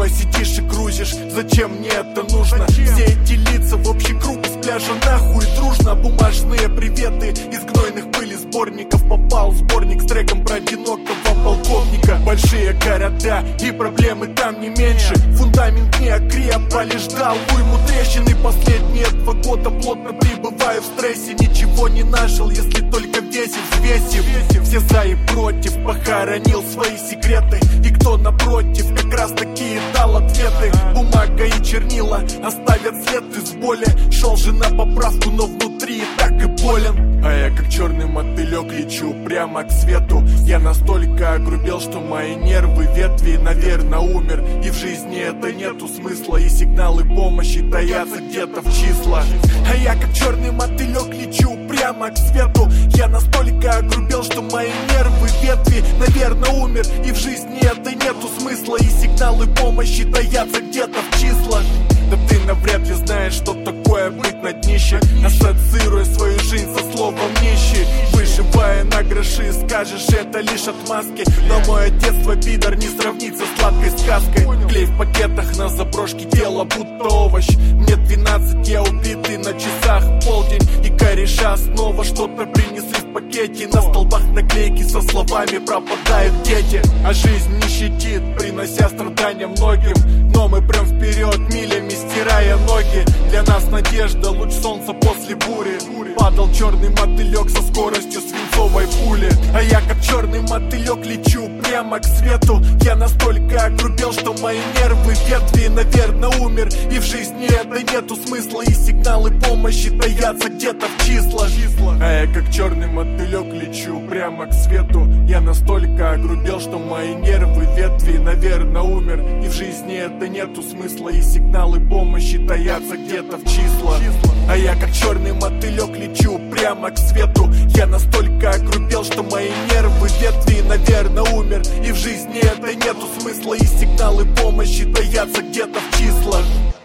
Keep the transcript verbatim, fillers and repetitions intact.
Порой сидишь и грузишь, зачем мне это нужно? Все эти лица в общий круг из пляжа нахуй дружно. Бумажные приветы из гнойных пыли сборников. Попал в сборник с треком про одинокого полковника. Большие города и проблемы там не меньше. Фундамент не окреп, лишь дал уйму трещины. Последние два года плотно пребываю в стрессе. Ничего не нажил, если только весит, взвесив. Все за и против, похоронил свои секреты. И кто напротив, как раз такие дал ответы. Бумага и чернила оставят след из боли. Шел же на поправку, но внутри и так и болен. А я как черный мотылек лечу прямо к свету. Я настолько огрубел, что мои нервы ветви, наверное, умер. И в жизни это нету смысла. И сигналы помощи таятся где-то в числах. А я как черный мотылек лечу прямо к свету. Я настолько огрубел, что мои нервы ветви, наверное, умер. И в жизни это нету смысла. И сигналы помощи таятся где-то в числах. Да ты навряд ли знаешь, что такое быть на днище. Ассоциируя свою жизнь со словом нищий. Выживая на гроши, скажешь, это лишь отмазки. Но мое детство, пидор, не сравнится с сладкой сказкой. Клей в пакетах на заброшке, тело будто овощ. Мне двенадцать, я убитый, на часах полдень. И кореша снова что-то принесли в пакете. На столбах наклейки со словами пропадают дети. А жизнь не щадит, принося страдания многим. Но мы прям вперед, милями стирая ноги. Для нас надежда, луч солнца после бури. Падал черный мотылек со скоростью свинцовой пули. А я как черный мотылек лечу прямо к свету. Я настолько огрубел, что мои нервы ветви, наверное, умер. И в жизни это нету смысла. И сигналы помощи таятся где-то в числах. А я как черный мотылек лечу прямо к свету. Я настолько огрубел, что мои нервы ветви, наверное, умер. И в жизни это нету смысла. И сигналы помощи таятся где-то в числах. А я как черный мотылек лечу прямо к свету. Я настолько огрубел, что мои нервы ветви, наверное, умер. И в жизни это нету смысла. И сигналы помощи таятся где-то в числах.